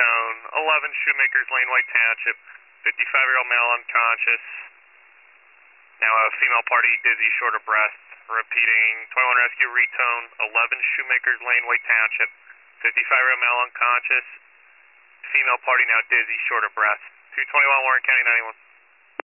retone, 11 Shoemakers Lane, White Township, 55-year-old male unconscious. Now a female party dizzy, short of breath. Repeating, 21 rescue retone, 11 Shoemakers Lane, White Township, 55-year-old male unconscious. Female party now dizzy, short of breath. 221 Warren County 91.